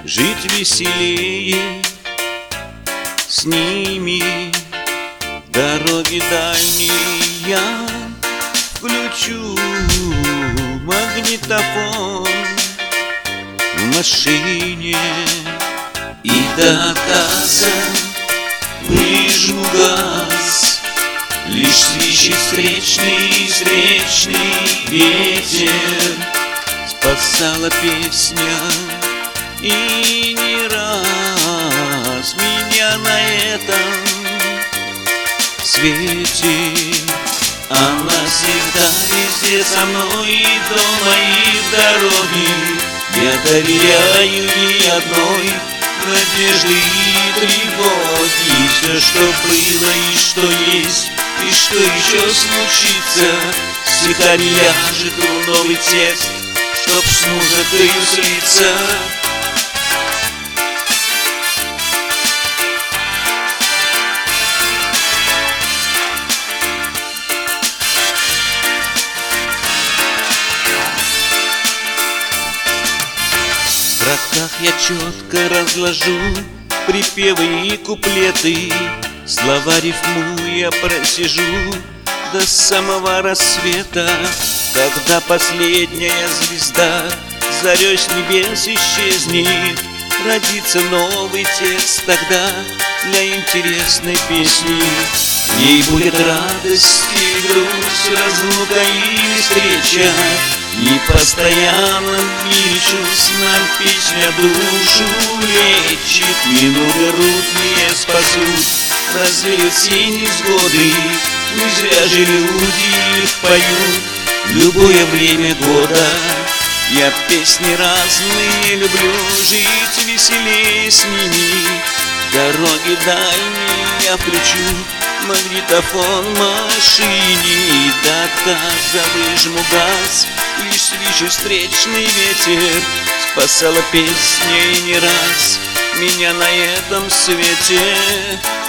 жить веселее с ними. Дороги дальние я включу магнитофон в машине и до отказа выжму газ. Лишь свищет встречный ветер спасала песня, и не раз меня на этом свете. Она всегда везде со мной, и дома, и в дороге. Я доверяю ей одной надежды и тревоги. Все, что было и что есть, и что еще случится, стихами ляжет в новый текст, чтоб с музыкою слиться. В строках я четко разложу припевы и куплеты, слова рифмуя просижу до самого рассвета. Когда последняя звезда зарей с небес исчезнет, родится новый текст тогда для интересной песни. В ней будет радость и грусть, разлука и встреча. Не постоянно в мире чувств нам песня душу лечит. Минуты рудные спасут, развеют все невзгоды. Не зря же люди их поют в любое время года. Я песни разные люблю, жить веселее с ними. Дороги дальние я включу магнитофон в машине, до отказа выжму газ. Лишь свищет встречный ветер спасала песня, и не раз меня на этом свете.